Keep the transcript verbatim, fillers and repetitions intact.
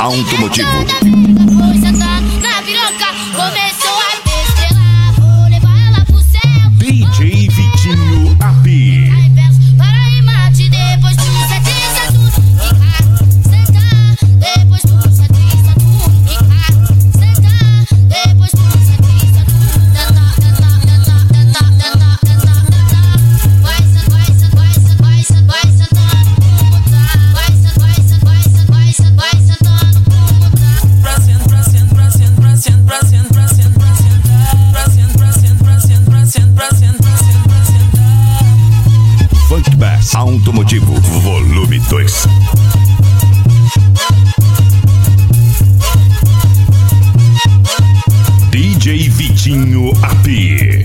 automotivo. Foi sentando na piroca, começou a despelar. Vou levar ela pro céu. D J Vitinho A P. Aí peço para ir mate, depois tu senta tudo. Ficar, sentar, depois tu senta tudo. Ficar, sentar, depois tu senta tudo. Tentar, tentar, tentar, tentar, tentar, tentar, tentar. Vai sentar, vai sentar, vai sentar, vai sentar, vai sentando pro botar. Vai sentar, vai sentar, vai sentar, vai sentar, vai sentando pro botar. Pra sentar, pra sentar, pra sentar, pra sentar, pra sentar, pra sentar, pra sentar, pra sentar, pra sentar, pra sentar, pra sentar, pra sentar, pra sentar, pra sentar. Funk Bass Automotivo Volume dois. D J Vitinho A P.